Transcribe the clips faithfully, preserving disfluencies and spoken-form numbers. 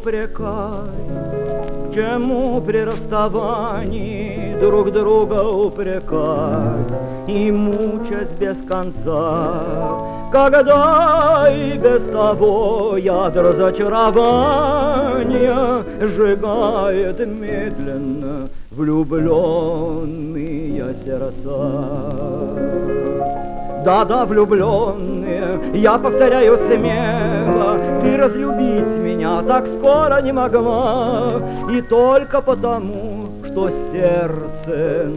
упрекай, к чему при расставании друг друга упрекать и мучать без конца, когда и без того ядро разочарования сжигает медленно влюбленные сердца. Да-да, влюбленные, я повторяю смело, ты разлюбить меня так скоро не могла, и только потому, что сердце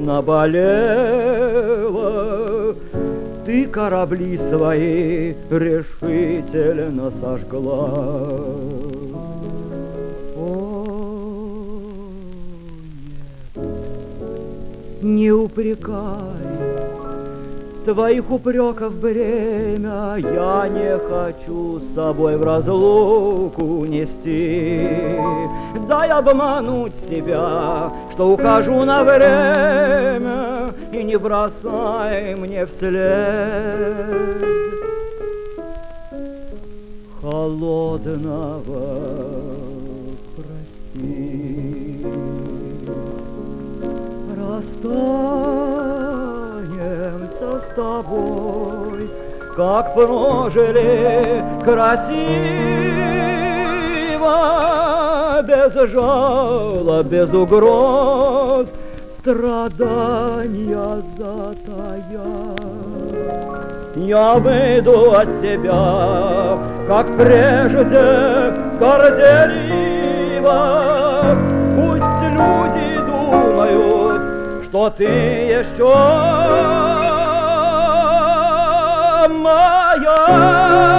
наболело, ты корабли свои решительно сожгла. О, нет, не упрекай, твоих упреков бремя я не хочу с собой в разлуку нести. Дай обмануть себя, что ухожу на время, и не бросай мне вслед холодного прости. Расстанемся с тобой, как прожили красиво, без жалоб, без угроз, страдания затая. Я выйду от тебя, как прежде, горделиво. Пусть люди думают, что ты еще моя.